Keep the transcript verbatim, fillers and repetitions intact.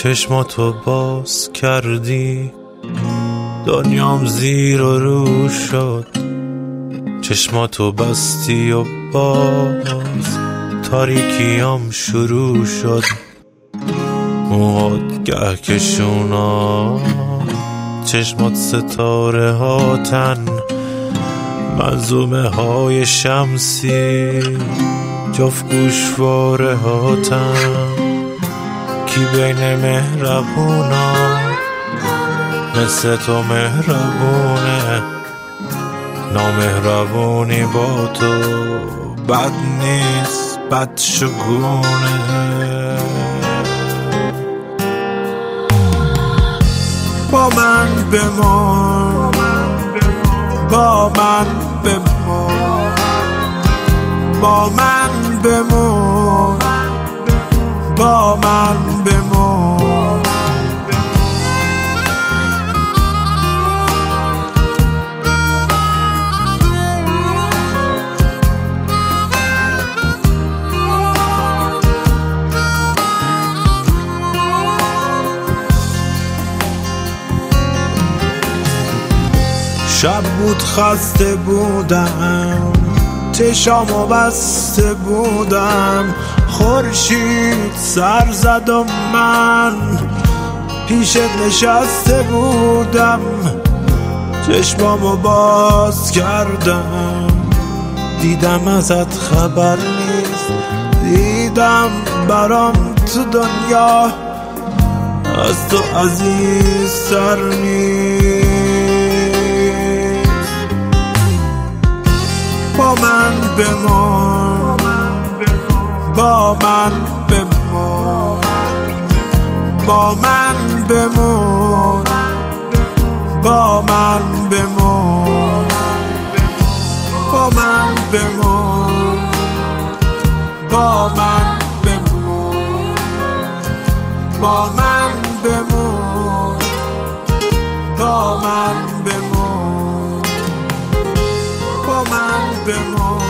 چشماتو باز کردی، دنیام زیر و رو شد. چشماتو بستی و باز تاریکیام شروع شد. موهات گهکشونا، چشمات ستاره هاتن، منظومه های شمسی جفت گوشواره هاتن. کی بین مهربونا مثل تو مهربونه، نامهربونی با تو بد نیست، بد شگونه. با من بمان، با من بمان، با من بمان، با من بمان. شب بود خسته بودم، چشامو بسته بودم، خورشید سر زد و من پیشت نشسته بودم. چشمامو باز کردم، دیدم ازت خبر نیست، دیدم برام تو دنیا از تو عزیز سر نیست. با من بمان، با من بمان، با من بمان، با من بمان، با من بمان، با من بمان، با من بمان، با من بمان، با من بمان.